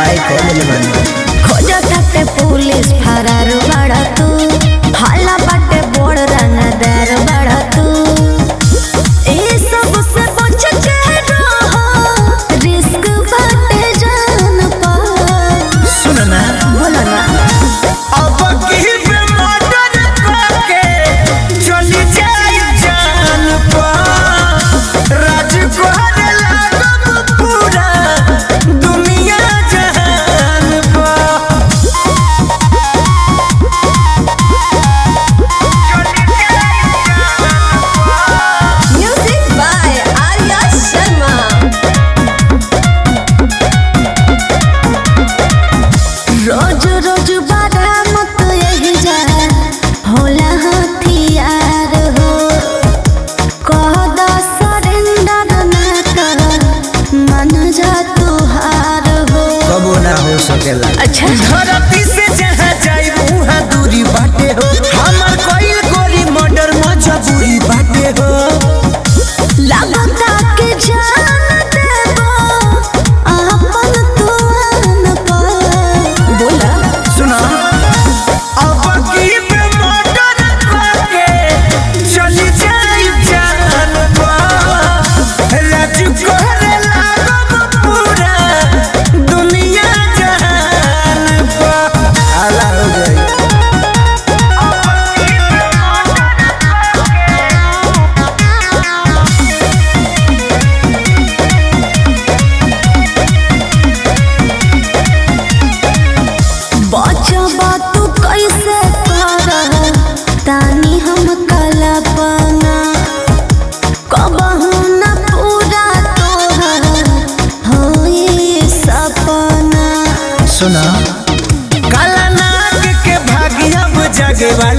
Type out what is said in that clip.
पढ़ाई कर ले बानी। खोजा ताटे पुलिस फरार बड़ा तू, हाला बाटे बोड़ रंगदार बड़ा तू। ए सब से बच के रहो, रिस्क बाटे जान पर। सुन ना बोलो ना अब की पे मर्डर करके चली जाई जान पर। राज करे लागब पूरा दुनिया जहान पर। Music by Arya Sharma. रोज रोज बारा मत यही जा, होला हथियार हो। कह दा सरेंडर ना कर, मन जा तुहार हो। कबो ना हो सकेला। अच्छा धरती से जहाँ जाई वहाँ दूरी बाटे हो। हमर कोई गोरी मर्डर मजबूरी बाटे हो। लगता के जान देबो अपन तुआन पर। बोला सुना अब की पे मर्डर करके चली जाई जान पर। राज करे लागब पूरा दुनिया जहान पर। आला हो जाई। बचबा तू कैसे कर तानी हम कल्पना। कबहू न पूरा तोहर होई सपना। सुना काला नाग के भाग्य अब जगवा